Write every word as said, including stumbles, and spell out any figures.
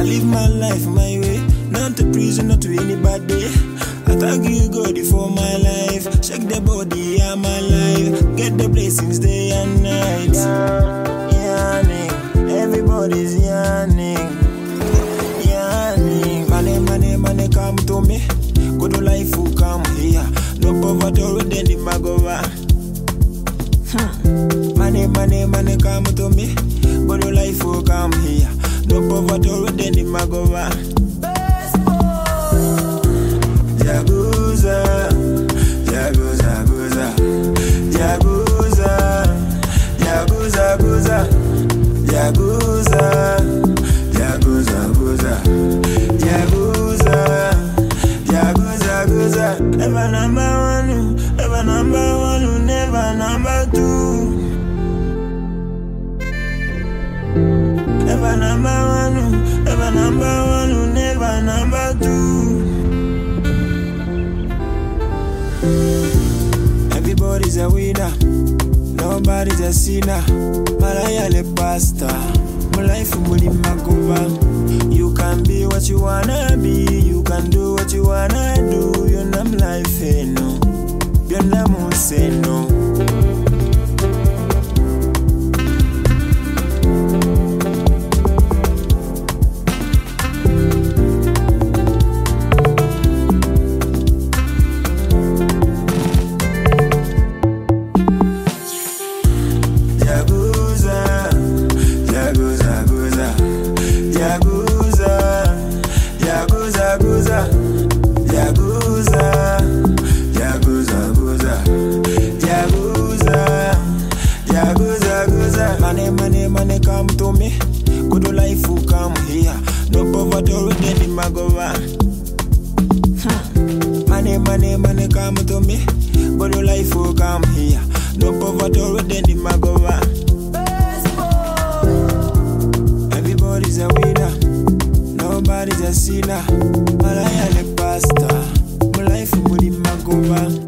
live my life my way, not to prison, not to anybody. I thank you, God, for my life. Shake the body, I'm alive. Get the blessings day and night. Yanning, everybody's yanning. Yanning, money, money, money come to me. Good life will come here. No poverty already in the Magova. Hmm. Money, money, money come to me. Good life will come here. No poverty already in the Magova. Jaguza, Jaguza, Guza, Jaguza, Jaguza, Guza, Jaguza, Jaguza, Guza, Jaguza, Jaguza, Guza. Ever number one, ever number one, never number two. Ever number one, ever number one, never number two. Everybody's a winner, nobody's a sinner. Malaya le pasta, my life muli magova. You can be what you wanna be, you can do what you wanna do. You're not life, eh, no. You're not say no. Money, money, money come to me. Good life will come here. No poverty already in the Magova. Hmm. Money, money, money come to me. Good life will come here. No poverty already in the Magova. Everybody's a winner, nobody's a sinner. Malaya le pasta, my life will be Magova.